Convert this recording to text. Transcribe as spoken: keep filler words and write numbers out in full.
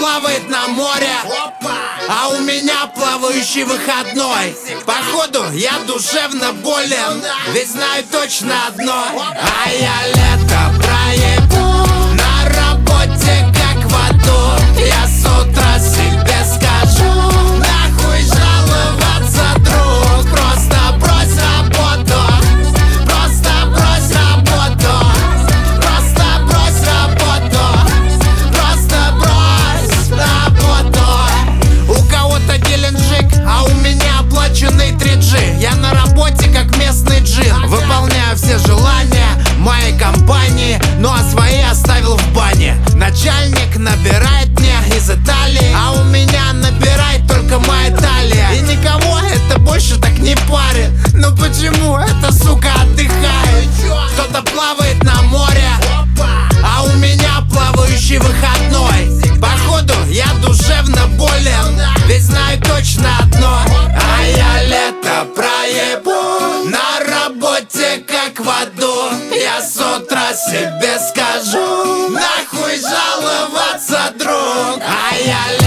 плавает на море, а у меня плавающий выходной. Походу я душевно болен, ведь знаю точно одно: а я лето проебу на работе как в аду. Я с утра себе скажу: нахуй жаловаться, друг, просто брось работу, просто брось работу, просто брось работу, просто брось работу. У кого-то Геленджик, а у меня оплаченный три джи. Я на работе как местный джин, выполняю все желания моей компании, ну а свои оставил в бане. Начальник набирает мне из Италии, а у меня набирает только моя талия. И никого это больше так не парит. Ну почему эта сука отдыхает? Кто-то плавает на море, а у меня плавающий выходной. Походу я душевно болен, ведь знаю точно одно: а я лето проебу на работе как в аду. Я с утра себе скажу: нахуй жаловаться, друг, а я